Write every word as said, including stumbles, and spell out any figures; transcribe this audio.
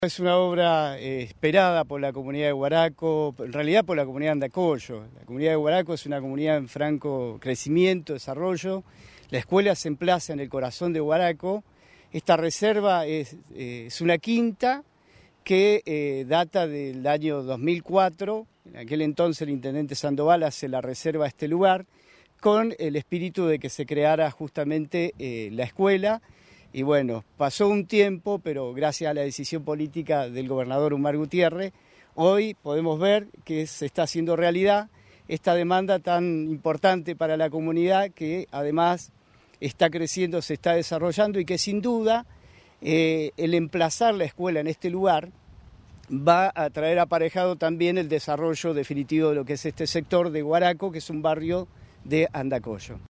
Es una obra eh, esperada por la comunidad de Guaraco, en realidad por la comunidad de Andacollo. La comunidad de Guaraco es una comunidad en franco crecimiento, desarrollo. La escuela se emplaza en el corazón de Guaraco. Esta reserva es, eh, es una quinta que eh, data del año dos mil cuatro. En aquel entonces el intendente Sandoval hace la reserva a este lugar con el espíritu de que se creara justamente eh, la escuela. Y bueno, pasó un tiempo, pero gracias a la decisión política del gobernador Humar Gutiérrez, hoy podemos ver que se está haciendo realidad esta demanda tan importante para la comunidad, que además está creciendo, se está desarrollando y que sin duda eh, el emplazar la escuela en este lugar va a traer aparejado también el desarrollo definitivo de lo que es este sector de Guaraco, que es un barrio de Andacollo.